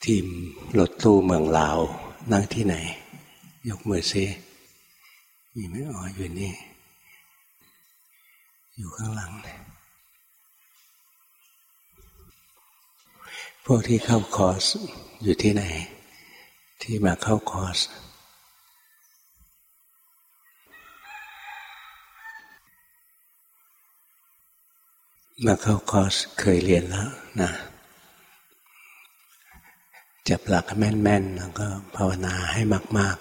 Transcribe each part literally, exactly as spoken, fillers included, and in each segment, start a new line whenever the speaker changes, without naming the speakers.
ทีมรถตู้เมืองลาวนั่งที่ไหนยกมือซิมีไหมอ๋ออยู่นี่อยู่ข้างหลังพวกที่เข้าคอร์สอยู่ที่ไหนที่มาเข้าคอร์สมาเข้าคอร์สเคยเรียนแล้วนะจับหลักแม่นๆแล้วก็ภาวนาให้มาก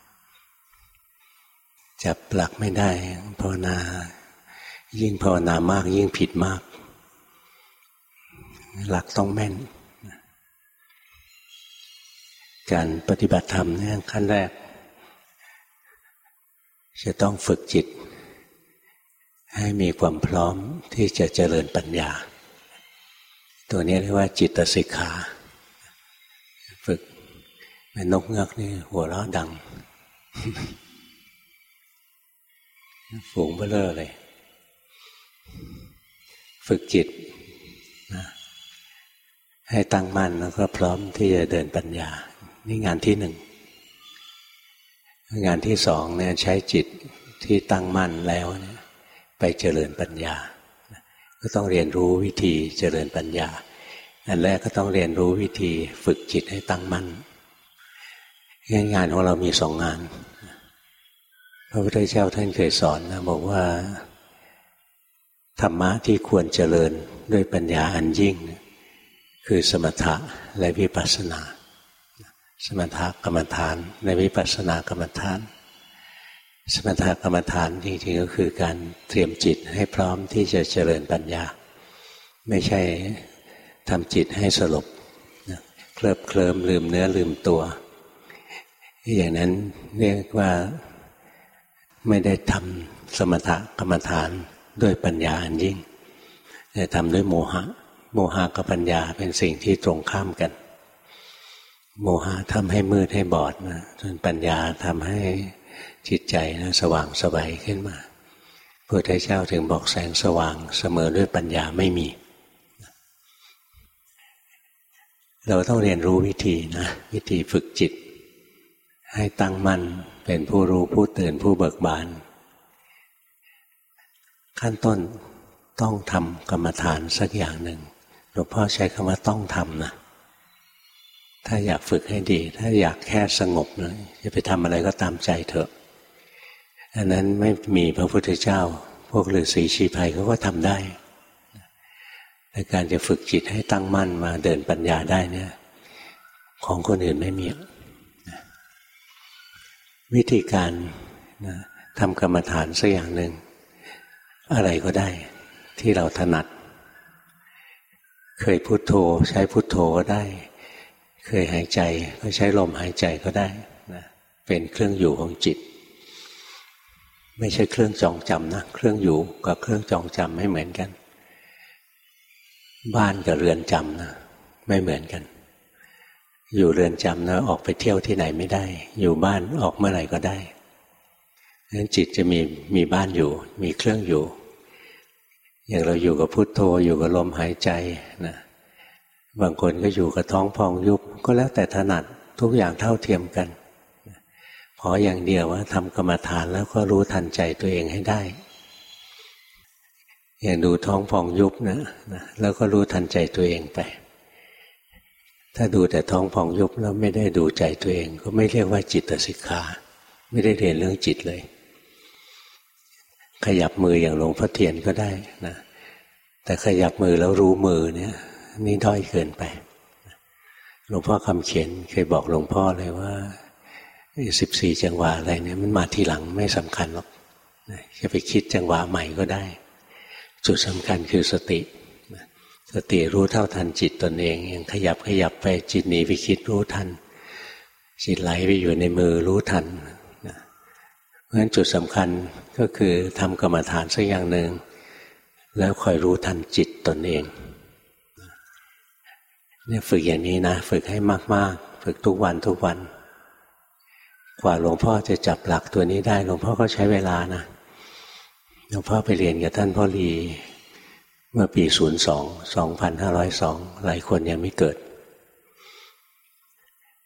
ๆจับหลักไม่ได้ภาวนายิ่งภาวนามากยิ่งผิดมากหลักต้องแม่นการปฏิบัติธรรมเนี่ยขั้นแรกจะต้องฝึกจิตให้มีความพร้อมที่จะเจริญปัญญาตัวนี้เรียกว่าจิตสิกขาฝึกแม่นกเงือกนี่หัวเราะดังฝูงเบ้อเร่อเลยฝึกจิตนะให้ตั้งมั่นแล้วก็พร้อมที่จะเดินปัญญานี่งานที่หนึ่งงานที่สองเนี่ยใช้จิตที่ตั้งมั่นแล้วเนี่ยไปเจริญปัญญาก็ต้องเรียนรู้วิธีเจริญปัญญาอันแรกก็ต้องเรียนรู้วิธีฝึกจิตให้ตั้งมั่นงานของเรามีสองงานพระพุทธเจ้าท่านเคยสอนนะบอกว่าธรรมะที่ควรเจริญด้วยปัญญาอันยิ่งคือสมถะและวิปัสสนาสมถกรรมฐานและวิปัสสนากรรมฐานสมถกรรมฐานจริงๆก็คือการเตรียมจิตให้พร้อมที่จะเจริญปัญญาไม่ใช่ทำจิตให้สลบเคลิบเคลิ้มลืมเนื้อลืมตัวอย่างนั้นเรียกว่าไม่ได้ทำสมถกรรมฐานด้วยปัญญาอันยิ่งแต่ทำด้วยโมหะโมหะกับปัญญาเป็นสิ่งที่ตรงข้ามกันโมหะทำให้มืดให้บอดนะส่วนปัญญาทำให้จิตใจนะสว่างสบายขึ้นมาพระพุทธเจ้าถึงบอกแสงสว่างเสมอด้วยปัญญาไม่มีเราต้องเรียนรู้วิธีนะวิธีฝึกจิตให้ตั้งมั่นเป็นผู้รู้ผู้ตื่นผู้เบิกบานขั้นต้นต้องทำกรรมฐานสักอย่างหนึ่งหลวงพ่อใช้คำว่าต้องทำนะถ้าอยากฝึกให้ดีถ้าอยากแค่สงบนะจะไปทำอะไรก็ตามใจเถอะอันนั้นไม่มีพระพุทธเจ้าพวกฤาษีชีไพรเขาก็ทำได้แต่การจะฝึกจิตให้ตั้งมั่นมาเดินปัญญาได้เนี่ยของคนอื่นไม่มีวิธีการนะทำกรรมฐานสักอย่างหนึ่งอะไรก็ได้ที่เราถนัดเคยพุทโธใช้พุทโธก็ได้เคยหายใจก็ใช้ลมหายใจก็ได้นะเป็นเครื่องอยู่ของจิตไม่ใช่เครื่องจองจำนะเครื่องอยู่กับเครื่องจองจำไม่เหมือนกันบ้านกับเรือนจำนะไม่เหมือนกันอยู่เรือนจำนะออกไปเที่ยวที่ไหนไม่ได้อยู่บ้านออกเมื่อไหร่ก็ได้ฉะนั้นจิตจะมีมีบ้านอยู่มีเครื่องอยู่อย่างเราอยู่กับพุทโธอยู่กับลมหายใจนะบางคนก็อยู่กับท้องพองยุบก็แล้วแต่ถนัดทุกอย่างเท่าเทียมกันพออย่างเดียวว่าทำกรรมฐานแล้วก็รู้ทันใจตัวเองให้ได้อย่างดูท้องพองยุบนะนะแล้วก็รู้ทันใจตัวเองไปถ้าดูแต่ท้องพองยุบแล้วไม่ได้ดูใจตัวเองก็ไม่เรียกว่าจิตสิกขาไม่ได้เรียนเรื่องจิตเลยขยับมืออย่างหลวงพ่อเทียนก็ได้นะแต่ขยับมือแล้วรู้มือเนี่ยนี่ด้อยเกินไปหลวงพ่อคำเขียนเคยบอกหลวงพ่อเลยว่าสิบสี่จังหวะอะไรเนี่ยมันมาทีหลังไม่สำคัญหรอกจะไปคิดจังหวะใหม่ก็ได้จุดสำคัญคือสติสติรู้เท่าทันจิตตนเองยังขยับขยับไปจิตหนีไปคิดรู้ทันจิตไหลไปอยู่ในมือรู้ทันเพราะฉะนั้นจุดสำคัญก็คือทำกรรมฐานสักอย่างหนึ่งแล้วคอยรู้ทันจิตตนเองเนี่ยฝึกอย่างนี้นะฝึกให้มากๆฝึกทุกวันทุกวันกว่าหลวงพ่อจะจับหลักตัวนี้ได้หลวงพ่อก็ใช้เวลานะหลวงพ่อไปเรียนกับท่านพ่อลีเมื่อปีศูนย์สอง สองพันห้าร้อยสองหลายคนยังไม่เกิด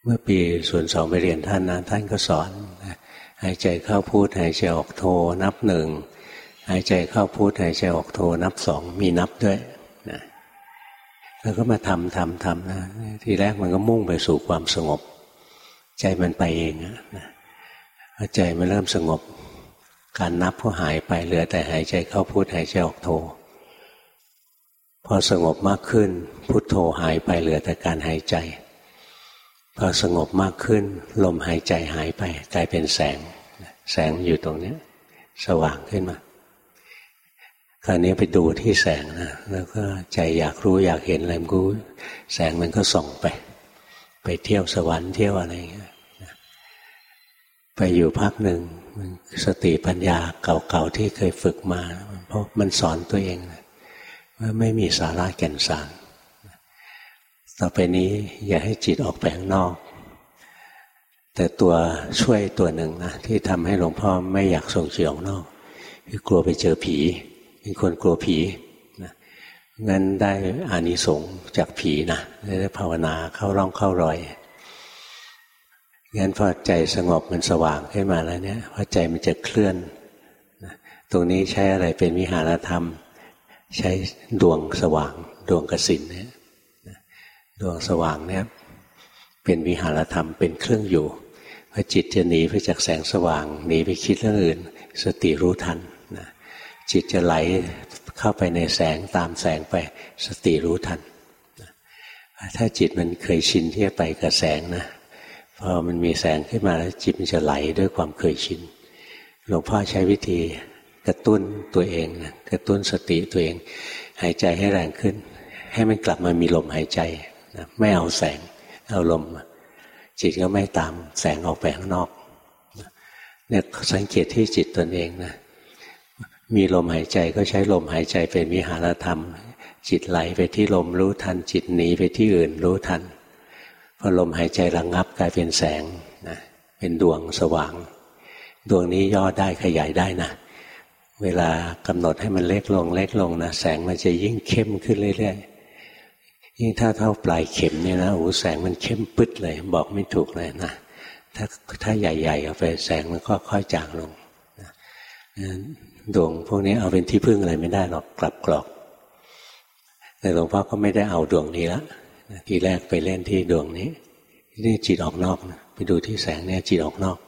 เมื่อปีศูนย์สองไปเรียนท่านนะท่านก็สอนหายใจเข้าพุทหายใจออกโทนับหนึ่งหายใจเข้าพุทหายใจออกโทนับสองมีนับด้วยนะแล้วก็มาทำทำทำนะทีแรกมันก็มุ่งไปสู่ความสงบใจมันไปเองนะพอใจมันเริ่มสงบการนับก็หายไปเหลือแต่หายใจเข้าพุทหายใจออกโทพอสงบมากขึ้นพุทโธหายไปเหลือแต่การหายใจพอสงบมากขึ้นลมหายใจหายไปกลายเป็นแสงแสงอยู่ตรงนี้สว่างขึ้นมาคราวนี้ไปดูที่แสงนะแล้วก็ใจอยากรู้อยากเห็นอะไรมันก็แสงมันก็ส่องไปไปเที่ยวสวรรค์เที่ยวอะไรอย่างเงี้ยไปอยู่พักหนึ่งสติปัญญาเก่าๆที่เคยฝึกมาเพราะมันสอนตัวเองว่าไม่มีสาระแก่นสารต่อไปนี้อย่าให้จิตออกไปข้างนอกแต่ตัวช่วยตัวหนึ่งนะที่ทำให้หลวงพ่อไม่อยากส่งจิตออกนอกคือกลัวไปเจอผีเป็นคนกลัวผีนะงั้นได้อานิสงส์จากผีนะได้ภาวนาเข้าร่องเข้ารอยงั้นพอใจสงบมันสว่างขึ้นมาแล้วเนี่ยพอใจมันจะเคลื่อนนะตรงนี้ใช้อะไรเป็นวิหารธรรมใช้ดวงสว่างดวงกสิณเนี่ยดวงสว่างเนี่ยเป็นวิหารธรรมเป็นเครื่องอยู่พอจิตจะหนีไปจากแสงสว่างหนีไปคิดเรื่องอื่นสติรู้ทันนะจิตจะไหลเข้าไปในแสงตามแสงไปสติรู้ทันนะถ้าจิตมันเคยชินที่จะไปกับแสงนะพอมันมีแสงขึ้นมาแล้วจิตมันจะไหลด้วยความเคยชินหลวงพ่อใช้วิธีกระตุ้นตัวเองนะกระตุ้นสติตัวเองหายใจให้แรงขึ้นให้มันกลับมามีลมหายใจนะไม่เอาแสงเอาลมจิตก็ไม่ตามแสงออกไปข้างนอกเนี่ยสังเกตที่จิตตนเองนะมีลมหายใจก็ใช้ลมหายใจเป็นวิหารธรรมจิตไหลไปที่ลมรู้ทันจิตหนีไปที่อื่นรู้ทันพอลมหายใจระงับกลายเป็นแสงนะเป็นดวงสว่างดวงนี้ย่อได้ขยายได้นะเวลากำหนดให้มันเล็กลงเล็กลงนะแสงมันจะยิ่งเข้มขึ้นเรื่อยๆยิ่งถ้าเท่าปลายเข็มเนี่ยนะโอ้แสงมันเข้มปึ๊ดเลยบอกไม่ถูกเลยนะถ้าถ้าใหญ่ๆเอาไปแสงมันก็ค่อยจางลงนะดวงพวกนี้เอาเป็นที่พึ่งอะไรไม่ได้หรอกกลับกรอกแต่หลวงพ่อก็ไม่ได้เอาดวงนี้ละทีแรกไปเล่นที่ดวงนี้นี่จิตออกนอกนะไปดูที่แสงเนี่ยจิตออกนอก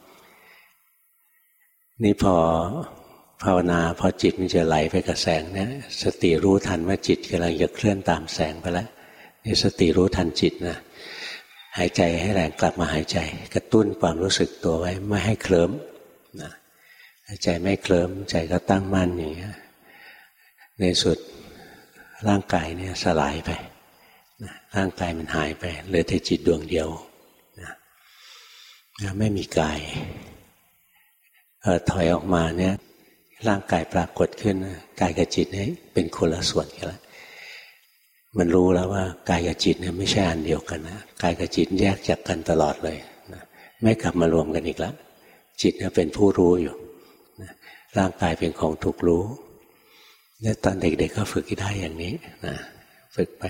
นี่พอภาวนาพอจิตมันจะไหลไปกับแสงเนี่ยสติรู้ทันว่าจิตกำลังจะเคลื่อนตามแสงไปแล้วนี่สติรู้ทันจิตนะหายใจให้แรงกลับมาหายใจกระตุ้นความรู้สึกตัวไว้ไม่ให้เคลิ้มนะหายใจไม่เคลิ้มใจก็ตั้งมั่นอย่างเงี้ยในสุดร่างกายเนี่ยสลายไปนะร่างกายมันหายไปเหลือแต่จิตดวงเดียวนะไม่มีกายเอ่อถอยออกมาเนี่ยร่างกายปรากฏขึ้นกายกับจิตนี่เป็นคนละส่วนกันแล้วมันรู้แล้วว่ากายกับจิตเนี่ยไม่ใช่อันเดียวกันนะกายกับจิตแยกจากกันตลอดเลยนะไม่กลับมารวมกันอีกแล้วจิตเนี่ยเป็นผู้รู้อยู่นะร่างกายเป็นของถูกรู้เนี่ยตอนเด็กๆ ก็ฝึกได้อย่างนี้นะฝึกไป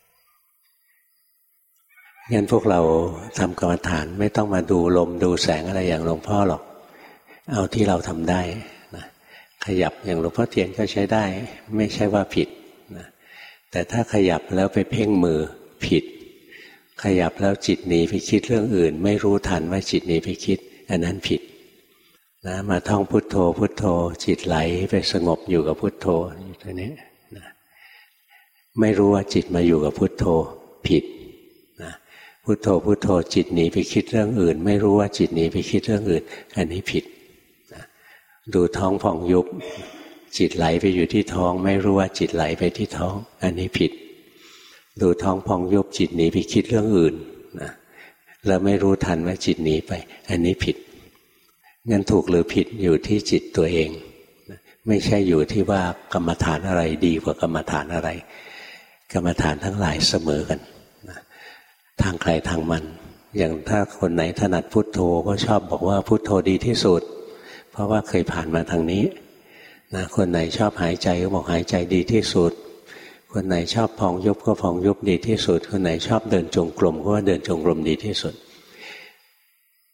งั้นพวกเราทำกรรมฐานไม่ต้องมาดูลมดูแสงอะไรอย่างหลวงพ่อหรอกเอาที่เราทำได้นะขยับอย่างหลวงพ่อเทียนก็ใช้ได้ไม่ใช่ว่าผิดนะแต่ถ้าขยับแล้วไปเพ่งมือผิดขยับแล้วจิตหนีไปคิดเรื่องอื่นไม่รู้ทันว่าจิตหนีไปคิดอันนั้นผิดนะมาท่องพุทโธพุทโธจิตไหลไปสงบอยู่กับพุทโธอยู่ตรงนี้นะไม่รู้ว่าจิตมาอยู่กับพุทโธผิดนะพุทโธพุทโธจิตหนีไปคิดเรื่องอื่นไม่รู้ว่าจิตหนีไปคิดเรื่องอื่นอันนี้ผิดนะดูท้องผ่องยุบจิตไหลไปอยู่ที่ท้องไม่รู้ว่าจิตไหลไปที่ท้องอันนี้ผิดดูท้องพองยุบจิตหนีไปคิดเรื่องอื่นนะแล้วไม่รู้ทันว่าจิตหนีไปอันนี้ผิดงั้นถูกหรือผิดอยู่ที่จิตตัวเองนะไม่ใช่อยู่ที่ว่ากรรมฐานอะไรดีกว่ากรรมฐานอะไรกรรมฐานทั้งหลายเสมอกันนะทางใครทางมันอย่างถ้าคนไหนถนัดพุทโธก็ชอบบอกว่าพุทโธดีที่สุดเพราะว่าเคยผ่านมาทางนี้นะคนไหนชอบหายใจก็บอกหายใจดีที่สุดคนไหนชอบพองยุบก็พองยุบดีที่สุดคนไหนชอบเดินจงกรมก็ว่าเดินจงกรมดีที่สุด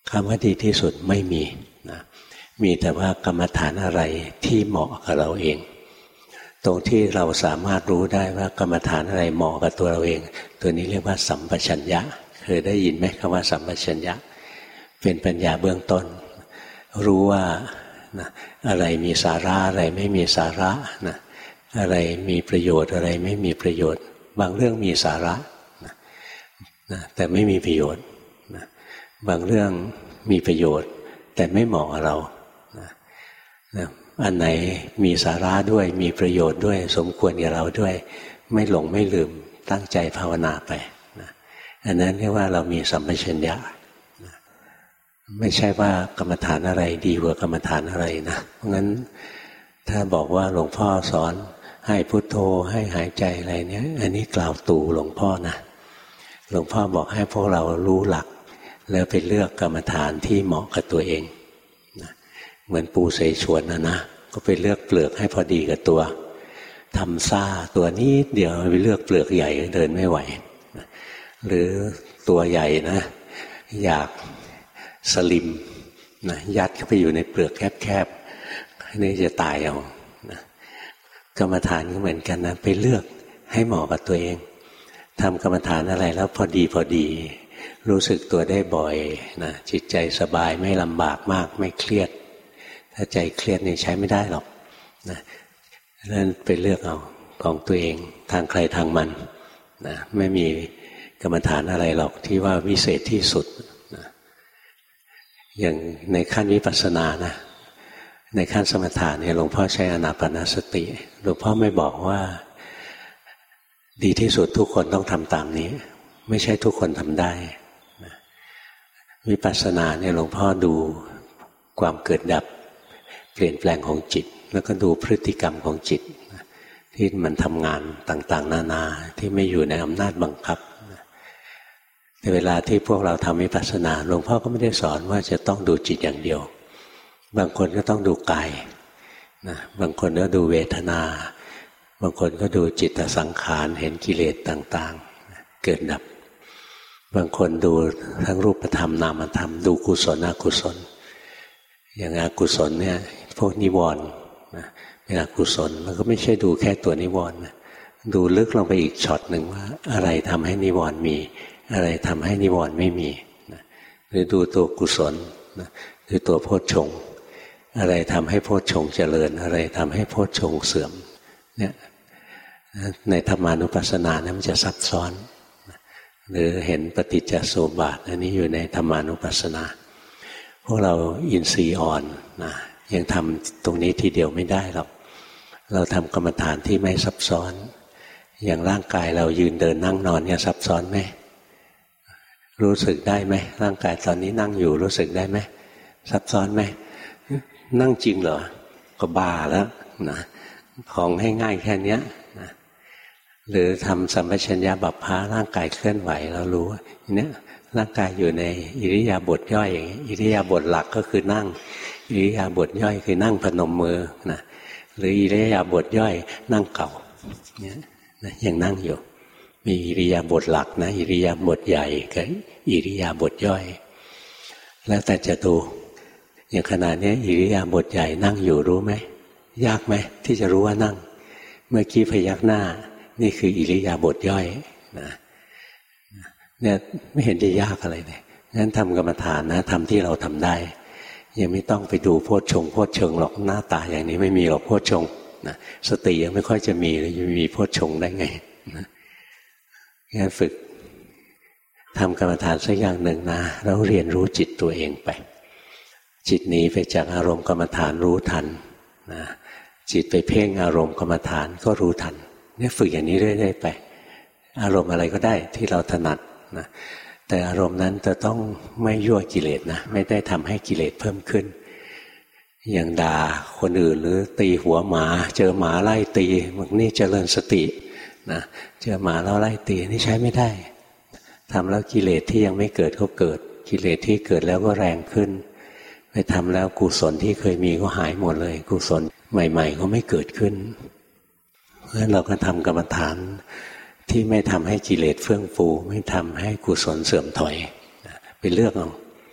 คำว่าดีที่สุดไม่มีนะมีแต่ว่ากรรมฐานอะไรที่เหมาะกับเราเองตรงที่เราสามารถรู้ได้ว่ากรรมฐานอะไรเหมาะกับตัวเราเองตัวนี้เรียกว่าสัมปชัญญะเคยได้ยินไหมคำว่าสัมปชัญญะเป็นปัญญาเบื้องต้นรู้ว่านะอะไรมีสาระอะไรไม่มีสาระนะอะไรมีประโยชน์อะไรไม่มีประโยชน์บางเรื่องมีสาระนะนะแต่ไม่มีประโยชน์นะบางเรื่องมีประโยชน์แต่ไม่เหมาะกับเรานะนะอันไหนมีสาระด้วยมีประโยชน์ด้วยสมควรกับเราด้วยไม่หลงไม่ลืมตั้งใจภาวนาไปนะอันนั้นเรียกว่าเรามีสัมปชัญญะนะไม่ใช่ว่ากรรมฐานอะไรดีกว่ากรรมฐานอะไรนะเพราะงั้นถ้าบอกว่าหลวงพ่อสอนให้พุทโธให้หายใจอะไรเนี้ยอันนี้กล่าวตู่หลวงพ่อนะหลวงพ่อบอกให้พวกเรารู้หลักแล้วไปเลือกกรรมฐานที่เหมาะกับตัวเองนะเหมือนปูเสฉวนนะนะก็ไปเลือกเปลือกให้พอดีกับตัวทำซ่าตัวนี้เดี๋ยวไปเลือกเปลือกใหญ่เดินไม่ไหวนะหรือตัวใหญ่นะอยากสลิมนะยัดเข้าไปอยู่ในเปลือกแคบๆนี่จะตายเอานะกรรมฐานก็เหมือนกันนะไปเลือกให้เหมาะกับตัวเองทำกรรมฐานอะไรแล้วพอดีพอดีรู้สึกตัวได้บ่อยนะจิตใจสบายไม่ลำบากมากไม่เครียดถ้าใจเครียดนี่ใช้ไม่ได้หรอกนะนั่นไปเลือกเอาของตัวเองทางใครทางมันนะไม่มีกรรมฐานอะไรหรอกที่ว่าวิเศษที่สุดนะอย่างในขั้นวิปัสสนานะในขั้นสมถะเนี่ยหลวงพ่อใช้อานาปานสติหลวงพ่อไม่บอกว่าดีที่สุดทุกคนต้องทำตามนี้ไม่ใช่ทุกคนทำได้นะวิปัสสนาเนี่ยหลวงพ่อดูความเกิดดับเปลี่ยนแปลงของจิตแล้วก็ดูพฤติกรรมของจิตนะที่มันทำงานต่างๆนานาที่ไม่อยู่ในอำนาจบังคับนะในเวลาที่พวกเราทำวิปัสสนาหลวงพ่อก็ไม่ได้สอนว่าจะต้องดูจิตอย่างเดียวบางคนก็ต้องดูกายนะบางคนก็ดูเวทนาบางคนก็ดูจิตสังขารเห็นกิเลสต่างๆเกิดดับบางคนดูทั้งรูปธรรมนามธรรมดูกุศลอกุศลอย่างอกุศลเนี่ยพวกนิวรณ์นะเป็นอกุศลมันก็ไม่ใช่ดูแค่ตัวนิวรณ์นะดูลึกลงไปอีกช็อตหนึ่งว่าอะไรทำให้นิวรณ์มีอะไรทำให้นิวรณ์ไม่มีนะหรือดูตัวกุศลนะหรือตัวโพชฌงค์อะไรทำให้โพชฌงค์เจริญอะไรทำให้โพชฌงค์เสื่อมเนี่ยในธรรมานุปัสสนาเนี่ยมันจะซับซ้อนหรือเห็นปฏิจจสมุปบาทอันนี้อยู่ในธรรมานุปัสสนาพวกเราอินทรีย์อ่อนนะยังทำตรงนี้ทีเดียวไม่ได้หรอกเราทำกรรมฐานที่ไม่ซับซ้อนอย่างร่างกายเรายืนเดินนั่งนอนเนี่ยซับซ้อนไหมรู้สึกได้ไหมร่างกายตอนนี้นั่งอยู่รู้สึกได้ไหมซับซ้อนไหมนั่งจริงเหรอก็บ้าแล้วนะของให้ง่ายแค่นี้นะหรือทำสัมปชัญญะบัพพะร่างกายเคลื่อนไหวเรารู้อย่างนี้ร่างกายอยู่ในอิริยาบถย่อยอย่างนี้อิริยาบถหลักก็คือนั่งอิริยาบถย่อยคือนั่งพนมมือนะหรืออิริยาบถย่อยนั่งเก่าเนี่ยนะยังนั่งอยู่มีอิริยาบถหลักนะอิริยาบถใหญ่กับอิริยาบถย่อยแล้วแต่จะดูอย่างขณะนี้อิริยาบถใหญ่นั่งอยู่รู้ไหมยากไหมที่จะรู้ว่านั่งเมื่อกี้พยักหน้านี่คืออิริยาบถย่อยนะเนี่ยไม่เห็นจะยากอะไรเลยงั้นทำกรรมฐานนะทำที่เราทำได้ยังไม่ต้องไปดูโพชฌงค์โพชฌงค์หรอกหน้าตาอย่างนี้ไม่มีหรอกโพชฌงค์นะสติยังไม่ค่อยจะมีเลยจะมีโพชฌงค์ได้ไงนะงั้นฝึกทำกรรมฐานสักอย่างหนึ่งนะแล้วเรียนรู้จิตตัวเองไปจิตหนีไปจากอารมณ์กรรมฐานรู้ทันนะจิตไปเพ่งอารมณ์กรรมฐานก็รู้ทันเนี่ยฝึกอย่างนี้เรื่อยๆไปอารมณ์อะไรก็ได้ที่เราถนัดนะแต่อารมณ์นั้นจะต้องไม่ยั่วกิเลสนะไม่ได้ทำให้กิเลสเพิ่มขึ้นอย่างด่าคนอื่นหรือตีหัวหมาเจอหมาไล่ตีมันนี่เจริญสตินะเจอหมาแล้วไล่ตีนี่ใช้ไม่ได้ทำแล้วกิเลสที่ยังไม่เกิดก็เกิดกิเลสที่เกิดแล้วก็แรงขึ้นไปทำแล้วกุศลที่เคยมีก็หายหมดเลยกุศลใหม่ๆก็ไม่เกิดขึ้นเพราะฉะนั้นเราก็ทำกรรมฐานที่ไม่ทำให้กิเลสเฟื่องฟูไม่ทำให้กุศลเสื่อมถอยไปเลือกเอา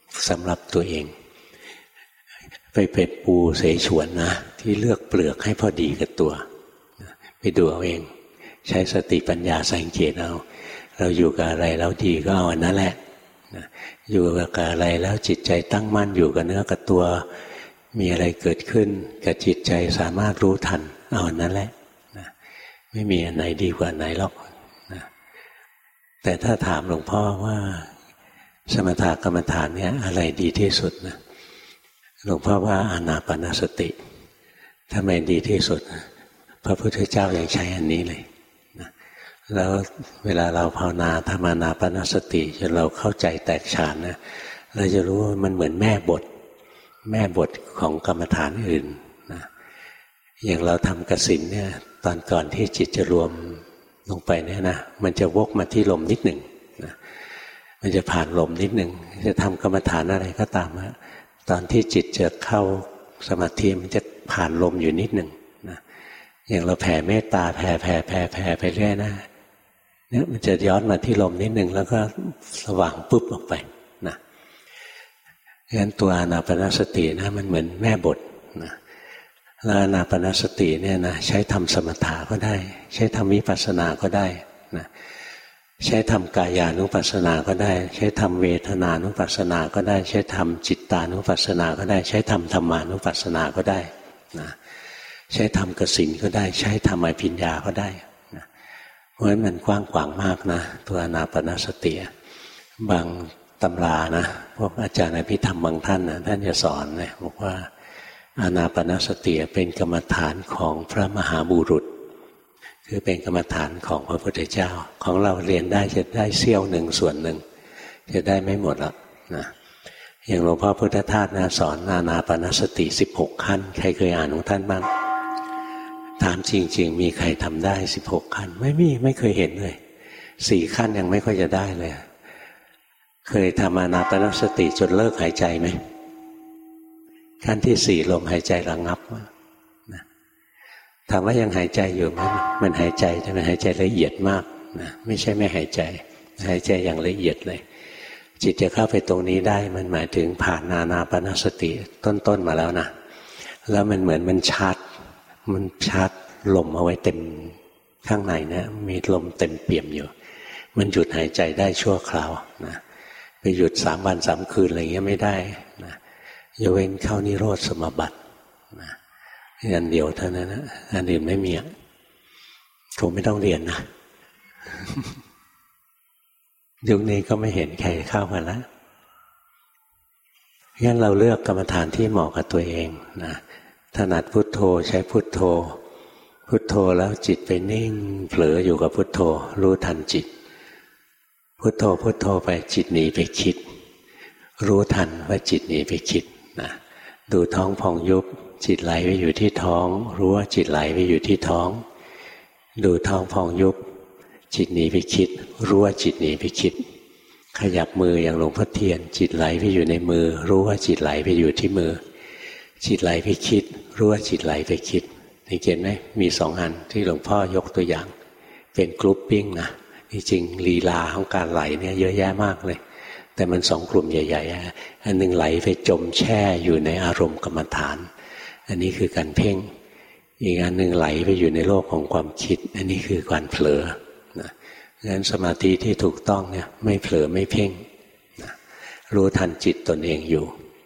สำหรับตัวเองไปเป็ดปูเสฉวนนะที่เลือกเปลือกให้พอดีกับตัวไปดูเอาเองใช้สติปัญญาสังเกตเอาเราอยู่กับอะไรแล้วดีก็เอาอันนั้นแหละอยู่กับอะไรแล้วจิตใจตั้งมั่นอยู่กับเนื้อกับตัวมีอะไรเกิดขึ้นกับจิตใจสามารถรู้ทันเอาอันนั้นแหละไม่มีอันไหนดีกว่าไหนหรอกนะแต่ถ้าถามหลวงพ่อว่าสมถกรรมฐานเนี้ยอะไรดีที่สุดนะหลวงพ่อว่าอานาปานสติทำไมดีที่สุดพระพุทธเจ้ายังใช้อันนี้เลยนะแล้วเวลาเราภาวนาทำอานาปานสติจนเราเข้าใจแตกฉานนะเราจะรู้ว่ามันเหมือนแม่บทแม่บทของกรรมฐานอื่นนะอย่างเราทำกสิณเนี่ยตอนก่อนที่จิตจะรวมลงไปเนี่ยนะมันจะวกมาที่ลมนิดหนึ่งนะมันจะผ่านลมนิดหนึ่งจะทำกรรมฐานอะไรก็ตามนะตอนที่จิตจะเข้าสมาธิมันจะผ่านลมอยู่นิดหนึ่งนะอย่างเราแผ่เมตตาแผ่แผ่แผ่แผ่ไปเรื่อยนะเนี่ยมันจะย้อนมาที่ลมนิดหนึ่งแล้วก็สว่างปุ๊บออกไปนะงั้นตัวอานาปานสตินะมันเหมือนแม่บทนะแล้วอานาปานสติเนี่ยนะใช้ทำสมถะก็ได้ใช้ทำวิปัสสนาก็ได้นะใช้ทำกายานุปัสสนาก็ได้ใช้ทำเวทนานุปัสสนาก็ได้ใช้ทำจิตตานุปัสสนาก็ได้ใช้ทำธรรมานุปัสสนาก็ได้นะใช้ทำกสิณก็ได้ใช้ทำอภิญญาก็ได้นะเพราะฉะนั้นมันกว้างขวางมากนะตัวอานาปานสติบางตำรานะพวกอาจารย์อภิธรรมบางท่านนะท่านจะสอนเลยบอกว่าอานาปานสติเป็นกรรมฐานของพระมหาบุรุษคือเป็นกรรมฐานของพระพุทธเจ้าของเราเรียนได้จะได้เสี้ยวหนึ่งส่วนหนึ่งจะได้ไม่หมดหรอกนะอย่างหลวงพ่อพุทธทาสนะสอนอานาปานสติสิบหกขั้นใครเคยอ่านของท่านบ้างถามจริงๆมีใครทำได้สิบหกขั้นไม่มีไม่เคยเห็นเลยสี่ขั้นยังไม่ค่อยจะได้เลยเคยทำอานาปานสติจนเลิกหายใจไหมขั้นที่สี่ลมหายใจระงับนะถามว่ายังหายใจอยู่ไหมมันหายใจแต่มันหายใจละเอียดมากนะไม่ใช่ไม่หายใจหายใจอย่างละเอียดเลยจิตจะเข้าไปตรงนี้ได้มันหมายถึงผ่านอานาปานสติต้นๆมาแล้วนะแล้วมันเหมือนมันชาร์จมันชาร์จลมเอาไว้เต็มข้างในนะมีลมเต็มเปี่ยมอยู่มันหยุดหายใจได้ชั่วคราวนะไปหยุดสามวันสามคืนอะไรเงี้ยไม่ได้นะยกเว้นเข้านิโรธสมาบัตินะอันเดียวเท่านั้นนะอันอื่นไม่มีคงไม่ต้องเรียนนะ ยุคนี้ก็ไม่เห็นใครเข้ามาแล้วงั้นเราเลือกกรรมฐานที่เหมาะกับตัวเองนะถนัดพุทโธใช้พุทโธพุทโธแล้วจิตไปนิ่งเผลออยู่กับพุทโธรู้ทันจิตพุทโธพุทโธไปจิตหนีไปคิดรู้ทันว่าจิตหนีไปคิดนะดูท้องพองยุบจิตไหลไปอยู่ที่ท้องรู้ว่าจิตไหลไปอยู่ที่ท้องดูท้องพองยุบจิตหนีไปคิดรู้ว่าจิตหนีไปคิดขยับมืออย่างหลวงพ่อเทียนจิตไหลไปอยู่ในมือรู้ว่าจิตไหลไปอยู่ที่มือจิตไหลไปคิดรู้ว่าจิตไหลไปคิดเห็นไหมมีสองอันที่หลวงพ่อยกตัวอย่างเป็นกรุ๊ปปิ้งนะจริงๆลีลาของการไหลเนี่ยเยอะแยะมากเลยแต่มันสองกลุ่มใหญ่ๆอันหนึ่งไหลไปจมแช่อยู่ในอารมณ์กรรมฐานอันนี้คือการเพ่งอีกอันหนึ่งไหลไปอยู่ในโลกของความคิดอันนี้คือการเผลอนะงั้นสมาธิที่ถูกต้องเนี่ยไม่เผลอไม่เพ่งนะรู้ทันจิตตนเองอยู่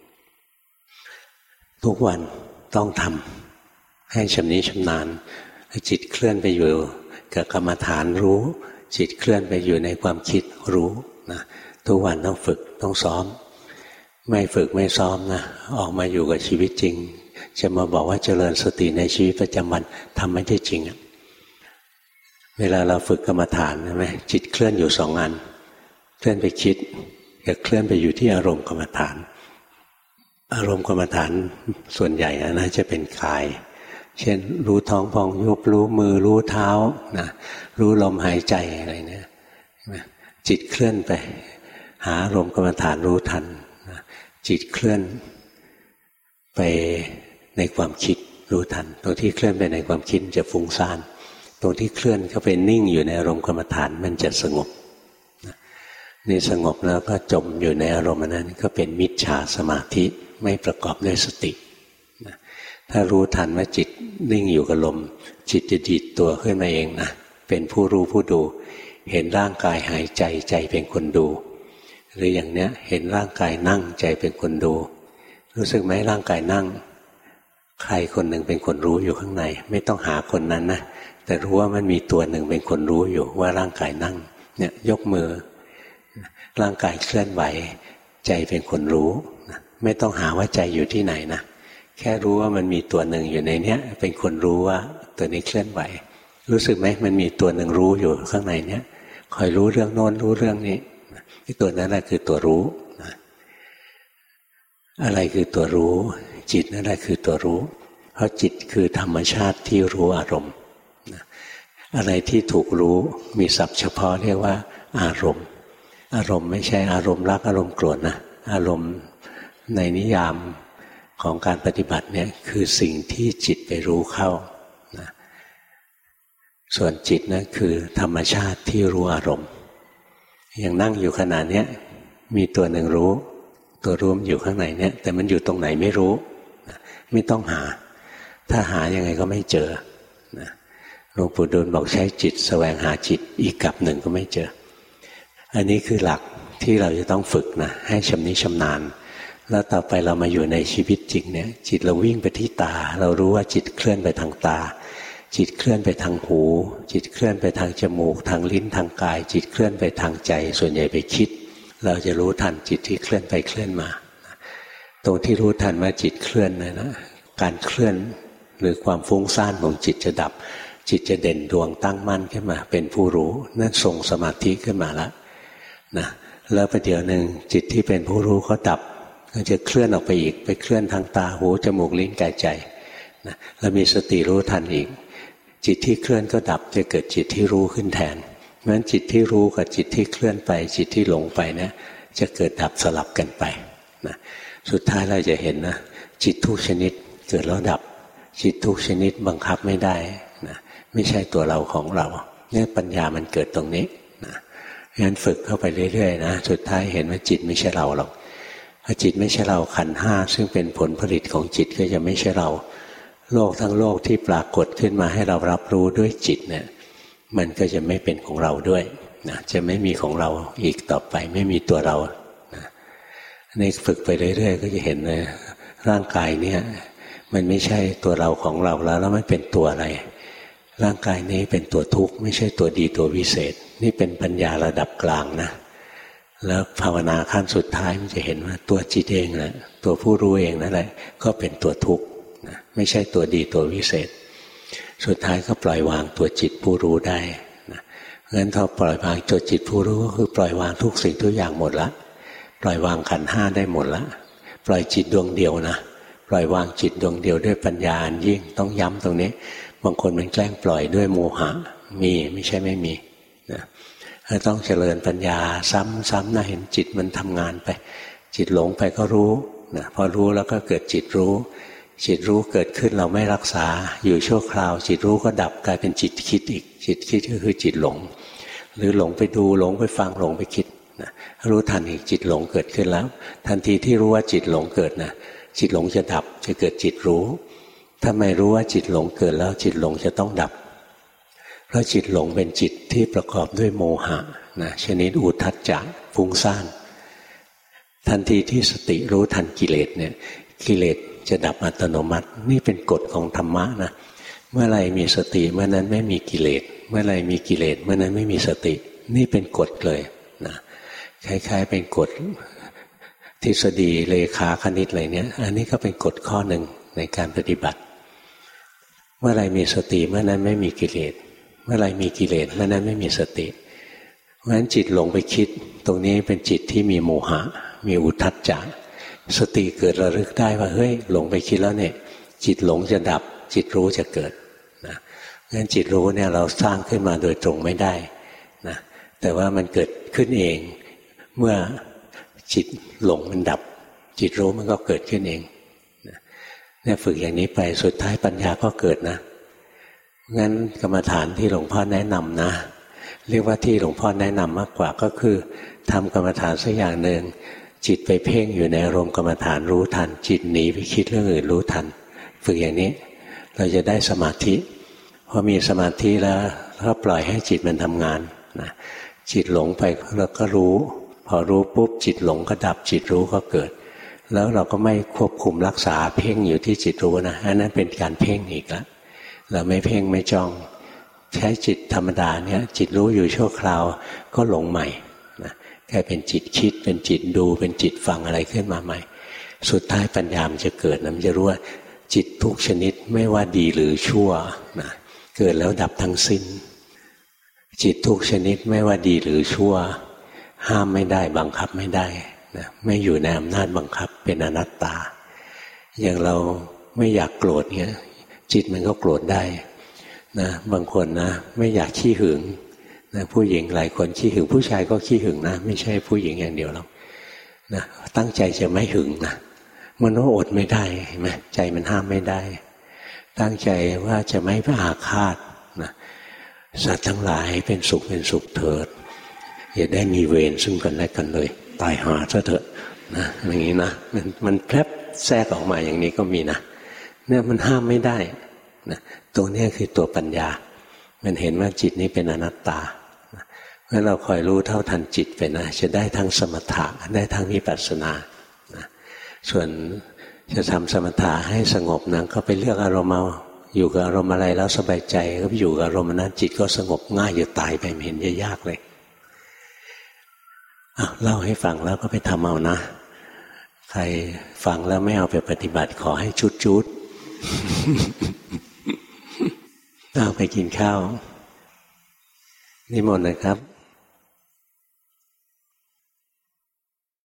ทุกวันต้องทำให้ชำนิชำนาญจิตเคลื่อนไปอยู่กับกรรมฐานรู้จิตเคลื่อนไปอยู่ในความคิดรู้นะทุกวันต้องฝึกต้องซ้อมไม่ฝึกไม่ซ้อมนะออกมาอยู่กับชีวิตจริงจะมาบอกว่าเจริญสติในชีวิตประจำวันทำไม่ได้จริงอ่ะเวลาเราฝึกกรรมฐานใช่ไหมจิตเคลื่อนอยู่สองอันเคลื่อนไปคิดกับเคลื่อนไปอยู่ที่อารมณ์กรรมฐานอารมณ์กรรมฐานส่วนใหญ่นะจะเป็นกายเช่นรู้ท้องพองยุบรู้มือรู้เท้านะรู้ลมหายใจอะไรเนี่ยจิตเคลื่อนไปหาอารมณ์กรรมฐานรู้ทันนะจิตเคลื่อนไปในความคิดรู้ทันตรงที่เคลื่อนไปในความคิดจะฟุ้งซ่านตรงที่เคลื่อนเข้าไปนิ่งอยู่ในอารมณ์กรรมฐานมันจะสงบนะนี่สงบแล้วก็จมอยู่ในอารมณ์นั้นก็เป็นมิจฉาสมาธิไม่ประกอบด้วยสติถ้ารู้ทันว่าจิตนิ่งอยู่กับลมจิตจะดีดตัวขึ้นมาเองนะเป็นผู้รู้ผู้ดูเห็นร่างกายหายใจใจเป็นคนดูหรืออย่างเนี้ยเห็นร่างกายนั่งใจเป็นคนดูรู้สึกไหมร่างกายนั่งใครคนหนึ่งเป็นคนรู้อยู่ข้างในไม่ต้องหาคนนั้นนะแต่รู้ว่ามันมีตัวหนึ่งเป็นคนรู้อยู่ว่าร่างกายนั่งเนี่ยยกมือร่างกายเคลื่อนไหวใจเป็นคนรู้ไม่ต้องหาว่าใจอยู่ที่ไหนนะแค่รู้ว่ามันมีตัวหนึ่งอยู่ในเนี้ยเป็นคนรู้ว่าตัวนี้เคลื่อนไหวรู้สึกไหมมันมีตัวหนึ่งรู้อยู่ข้างในเนี้ยคอยรู้เรื่องโน้นรู้เรื่องนี้ที่ตัวนั้นแหละคือตัวรู้อะไรคือตัวรู้จิตนั่นแหละคือตัวรู้เพราะจิตคือธรรมชาติที่รู้อารมณ์อะไรที่ถูกรู้มีศัพท์เฉพาะเรียกว่าอารมณ์อารมณ์ไม่ใช่อารมณ์รักอารมณ์โกรธนะอารมณ์ในนิยามของการปฏิบัติเนี่ยคือสิ่งที่จิตไปรู้เข้านะส่วนจิตนะคือธรรมชาติที่รู้อารมณ์อย่างนั่งอยู่ขณะเนี้ยมีตัวหนึ่งรู้ตัวรู้มันอยู่ข้างในเนี่ยแต่มันอยู่ตรงไหนไม่รู้นะไม่ต้องหาถ้าหายังไงก็ไม่เจอนะหลวงปู่ดูลบอกใช้จิตแสวงหาจิตอีกกับหนึ่งก็ไม่เจออันนี้คือหลักที่เราจะต้องฝึกนะให้ชำนิชำนาญแล้วต่อไปเรามาอยู่ในชีวิตจริงเนี่ยจิตเราวิ่งไปที่ตาเรารู้ว่าจิตเคลื่อนไปทางตาจิตเคลื่อนไปทางหูจิตเคลื่อนไปทางจมูกทางลิ้นทางกายจิตเคลื่อนไปทางใจส่วนใหญ่ไปคิดเราจะรู้ทันจิตที่เคลื่อนไปเคลื่อนมาตรงที่รู้ทันว่าจิตเคลื่อนนะนะการเคลื่อนหรือความฟุ้งซ่านของจิตจะดับจิตจะเด่นดวงตั้งมั่นขึ้นมาเป็นผู้รู้นั่นทรงสมาธิขึ้นมาแล้วนะแล้วประเดี๋ยวหนึ่งจิตที่เป็นผู้รู้เขาดับก็จะเคลื่อนออกไปอีกไปเคลื่อนทางตาหูจมูกลิ้นกายใจนะแล้วมีสติรู้ทันอีกจิตที่เคลื่อนก็ดับจะเกิดจิตที่รู้ขึ้นแทนเพราะฉะนั้นจิตที่รู้กับจิตที่เคลื่อนไปจิตที่หลงไปเนี่ยจะเกิดดับสลับกันไปนะสุดท้ายเราจะเห็นนะจิตทุกชนิดเกิดแล้วดับจิตทุกชนิดบังคับไม่ได้นะไม่ใช่ตัวเราของเราเนี่ยปัญญามันเกิดตรงนี้นะงั้นฝึกเข้าไปเรื่อยๆนะสุดท้ายเห็นว่าจิตไม่ใช่เราหรอกพอจิตไม่ใช่เราขันธ์ห้าซึ่งเป็นผลผลิตของจิตก็จะไม่ใช่เราโลกทั้งโลกที่ปรากฏขึ้นมาให้เรารับรู้ด้วยจิตเนี่ยมันก็จะไม่เป็นของเราด้วยนะจะไม่มีของเราอีกต่อไปไม่มีตัวเรานะนี่ฝึกไปเรื่อยๆก็จะเห็นเลยร่างกายเนี่ยมันไม่ใช่ตัวเราของเราแล้วแล้วมันเป็นตัวอะไรร่างกายนี้เป็นตัวทุกข์ไม่ใช่ตัวดีตัววิเศษนี่เป็นปัญญาระดับกลางนะแล้วภาวนาขั้นสุดท้ายมันจะเห็นว่าตัวจิตเองนะตัวผู้รู้เองนั่นแหละก็เป็นตัวทุกข์นะไม่ใช่ตัวดีตัววิเศษสุดท้ายก็ปล่อยวางตัวจิตผู้รู้ได้นะเพราะฉะนั้นถ้าปล่อยวางตัวจิตผู้รู้ก็คือปล่อยวางทุกสิ่งทุกอย่างหมดละปล่อยวางขันธ์ห้าได้หมดละปล่อยจิตดวงเดียวนะปล่อยวางจิตดวงเดียวด้วยปัญญาอันยิ่งต้องย้ำตรงนี้บางคนมันแกล้งปล่อยด้วยโมหะมีไม่ใช่ไม่มีนะต้องเจริญปัญญาซ้ำๆนะเห็นจิตมันทำงานไปจิตหลงไปก็รู้นะพอรู้แล้วก็เกิดจิตรู้จิตรู้เกิดขึ้นเราไม่รักษาอยู่ชั่วคราวจิตรู้ก็ดับกลายเป็นจิตคิดอีกจิตคิดก็คือจิตหลงหรือหลงไปดูหลงไปฟังหลงไปคิดนะรู้ทันอีกจิตหลงเกิดขึ้นแล้วทันทีที่รู้ว่าจิตหลงเกิดนะจิตหลงจะดับจะเกิดจิตรู้ถ้าไม่รู้ว่าจิตหลงเกิดแล้วจิตหลงจะต้องดับเพราะจิตหลงเป็นจิตที่ประกอบด้วยโมหะนะชนิดอุทธัจจะฟุ้งซ่านทันทีที่สติรู้ทันกิเลสเนี่ยกิเลสจะดับอัตโนมัตินี่เป็นกฎของธรรมะนะเมื่อไรมีสติเมื่อนั้นไม่มีกิเลสเมื่อไรมีกิเลสเมื่อนั้นไม่มีสตินี่เป็นกฎเลยนะคล้ายๆเป็นกฎทฤษฎีเลขาคณิตอะไรเนี้ยอันนี้ก็เป็นกฎข้อหนึ่งในการปฏิบัติเมื่อไรมีสติเมื่อนั้นไม่มีกิเลสเมื่อไรมีกิเลสเมื่อนั้นไม่มีสติเพราะฉะนั้นจิตหลงไปคิดตรงนี้เป็นจิตที่มีโมหะมีอุทธัจจะสติเกิดระลึกได้ว่าเฮ้ยหลงไปคิดแล้วเนี่ยจิตหลงจะดับจิตรู้จะเกิดนะงั้นจิตรู้เนี่ยเราสร้างขึ้นมาโดยตรงไม่ได้นะแต่ว่ามันเกิดขึ้นเองเมื่อจิตหลงมันดับจิตรู้มันก็เกิดขึ้นเองนะเนี่ยฝึกอย่างนี้ไปสุดท้ายปัญญาก็เกิดนะงั้นกรรมฐานที่หลวงพ่อแนะนำนะเรียกว่าที่หลวงพ่อแนะนำมากกว่าก็คือทำกรรมฐานสักอย่างหนึ่งจิตไปเพ่งอยู่ในอารมณ์กรรมฐานรู้ทันจิตหนีไปคิดเรื่องอื่นรู้ทันฝึกอย่างนี้เราจะได้สมาธิพอมีสมาธิแล้วก็ปล่อยให้จิตมันทำงานนะจิตหลงไปเราก็รู้พอรู้ปุ๊บจิตหลงก็ดับจิตรู้ก็เกิดแล้วเราก็ไม่ควบคุมรักษาเพ่งอยู่ที่จิตรู้นะอันนั้นเป็นการเพ่งอีกแล้วเราไม่เพ่งไม่จ้องใช้จิตธรรมดาเนี่ยจิตรู้อยู่ชั่วคราวก็หลงใหม่นะกลายเป็นจิตคิดเป็นจิตดูเป็นจิตฟังอะไรขึ้นมาใหม่สุดท้ายปัญญามันจะเกิดนะมันจะรู้ว่าจิตทุกชนิดไม่ว่าดีหรือชั่วนะเกิดแล้วดับทั้งสิ้นจิตทุกชนิดไม่ว่าดีหรือชั่วห้ามไม่ได้บังคับไม่ได้นะไม่อยู่ในอำนาจบังคับเป็นอนัตตาอย่างเราไม่อยากโกรธเงี้ยจิตมันก็โกรธได้นะบางคนนะไม่อยากขี้หึงนะผู้หญิงหลายคนขี้หึงผู้ชายก็ขี้หึงนะไม่ใช่ผู้หญิงอย่างเดียวหรอกนะตั้งใจจะไม่หึงนะมันก็อดไม่ได้เห็นไหมใจมันห้ามไม่ได้ตั้งใจว่าจะไม่อาฆาตนะสัตว์ทั้งหลายเป็นสุขเป็นสุขเถิดอย่าได้มีเวรซึ่งกันและกันเลยตายหาซะเถอะนะอย่างนี้นะมันมันแพร่แทรกออกมาอย่างนี้ก็มีนะเนี่ยมันห้ามไม่ได้นะตัวนี้คือตัวปัญญามันเห็นว่าจิตนี้เป็นอนัตตาเมื่อเราคอยรู้เท่าทันจิตไปนะจะได้ทั้งสมถะได้ทั้งวิปัสสนานะส่วนจะทำสมถะให้สงบนะก็ไปเลือกอารมณ์เอาอยู่กับอารมณ์อะไรแล้วสบายใจก็ไปอยู่กับอารมณ์นั้นจิตก็สงบง่ายอย่าตายไปไม่เห็นจะยากเลยอ่ะเล่าให้ฟังแล้วก็ไปทำเอานะใครฟังแล้วไม่เอาไปปฏิบัติขอให้ชุดชุดเอาไปกินข้าวนิมนต์เลยครับ